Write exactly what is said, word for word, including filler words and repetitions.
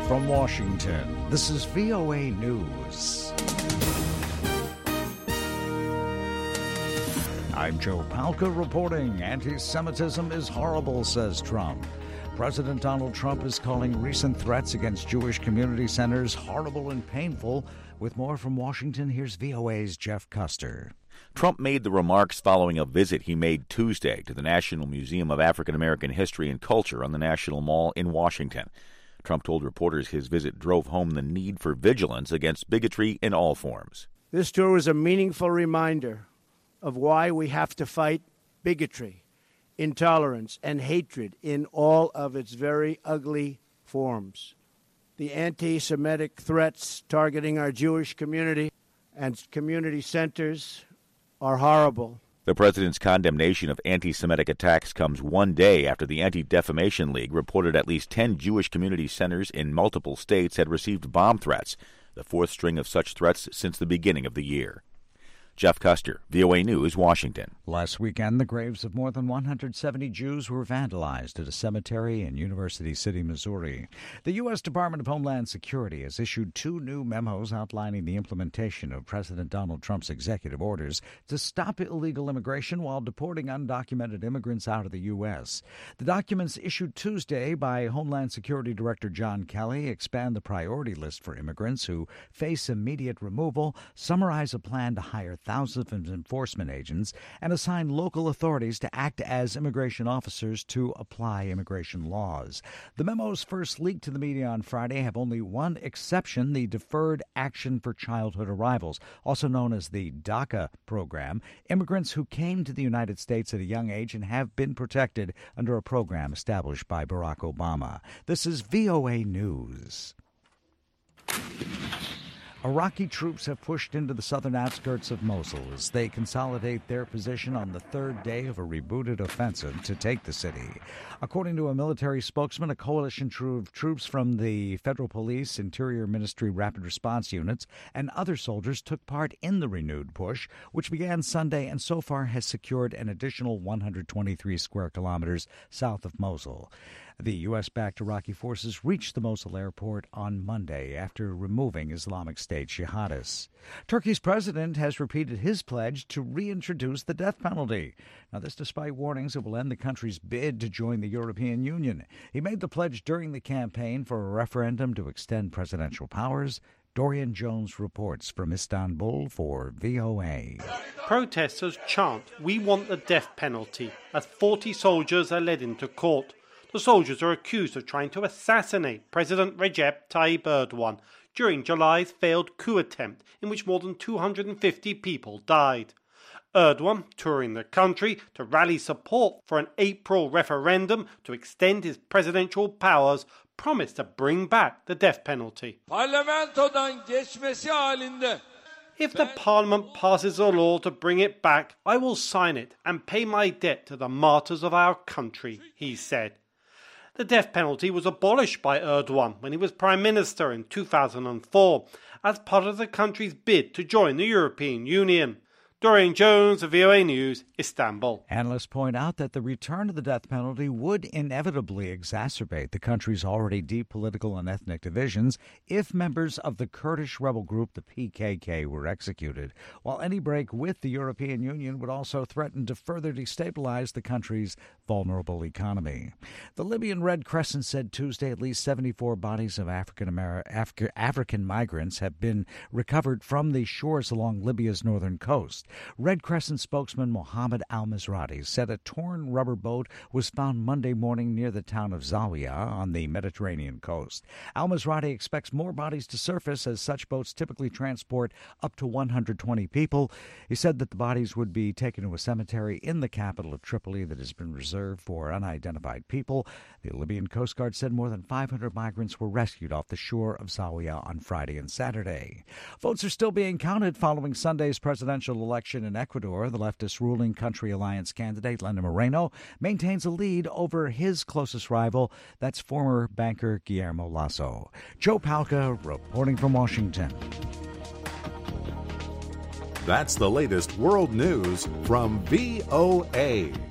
from Washington, this is V O A News. I'm Joe Palca reporting. Anti-Semitism is horrible, says Trump. President Donald Trump is calling recent threats against Jewish community centers horrible and painful. With more from Washington, here's V O A's Jeff Custer. Trump made the remarks following a visit he made Tuesday to the National Museum of African American History and Culture on the National Mall in Washington. Trump told reporters his visit drove home the need for vigilance against bigotry in all forms. This tour was a meaningful reminder of why we have to fight bigotry, intolerance, and hatred in all of its very ugly forms. The anti-Semitic threats targeting our Jewish community and community centers are horrible. The president's condemnation of anti-Semitic attacks comes one day after the Anti-Defamation League reported at least ten Jewish community centers in multiple states had received bomb threats, the fourth string of such threats since the beginning of the year. Jeff Custer, V O A News, Washington. Last weekend, the graves of more than one hundred seventy Jews were vandalized at a cemetery in University City, Missouri. The U S Department of Homeland Security has issued two new memos outlining the implementation of President Donald Trump's executive orders to stop illegal immigration while deporting undocumented immigrants out of the U S. The documents issued Tuesday by Homeland Security Director John Kelly expand the priority list for immigrants who face immediate removal, summarize a plan to hire thousands of enforcement agents, and assign local authorities to act as immigration officers to apply immigration laws. The memos first leaked to the media on Friday have only one exception: the Deferred Action for Childhood Arrivals, also known as the DACA program. Immigrants who came to the United States at a young age and have been protected under a program established by Barack Obama. This is V O A News. Iraqi troops have pushed into the southern outskirts of Mosul as they consolidate their position on the third day of a rebooted offensive to take the city. According to a military spokesman, a coalition of troops from the Federal Police, Interior Ministry Rapid Response Units, and other soldiers took part in the renewed push, which began Sunday and so far has secured an additional one hundred twenty-three square kilometers south of Mosul. The U S-backed Iraqi forces reached the Mosul airport on Monday after removing Islamic State jihadists. Turkey's president has repeated his pledge to reintroduce the death penalty. Now, this despite warnings it will end the country's bid to join the European Union. He made the pledge during the campaign for a referendum to extend presidential powers. Dorian Jones reports from Istanbul for V O A. Protesters chant, "We want the death penalty," as forty soldiers are led into court. The soldiers are accused of trying to assassinate President Recep Tayyip Erdogan during July's failed coup attempt in which more than two hundred fifty people died. Erdogan, touring the country to rally support for an April referendum to extend his presidential powers, promised to bring back the death penalty. If the parliament passes a law to bring it back, I will sign it and pay my debt to the martyrs of our country, he said. The death penalty was abolished by Erdogan when he was Prime Minister in two thousand four as part of the country's bid to join the European Union. Dorian Jones of V O A News, Istanbul. Analysts point out that the return of the death penalty would inevitably exacerbate the country's already deep political and ethnic divisions if members of the Kurdish rebel group, the P K K, were executed, while any break with the European Union would also threaten to further destabilize the country's vulnerable economy. The Libyan Red Crescent said Tuesday at least seventy-four bodies of African Amer- Africa- African migrants have been recovered from the shores along Libya's northern coast. Red Crescent spokesman Mohammed Al-Mizrati said a torn rubber boat was found Monday morning near the town of Zawiya on the Mediterranean coast. Al-Mizrati expects more bodies to surface as such boats typically transport up to one hundred twenty people. He said that the bodies would be taken to a cemetery in the capital of Tripoli that has been reserved for unidentified people. The Libyan Coast Guard said more than five hundred migrants were rescued off the shore of Zawiya on Friday and Saturday. Votes are still being counted following Sunday's presidential election in Ecuador. The leftist ruling Country Alliance candidate Lenin Moreno maintains a lead over his closest rival, that's former banker Guillermo Lasso. Joe Palca reporting from Washington. That's the latest world news from V O A.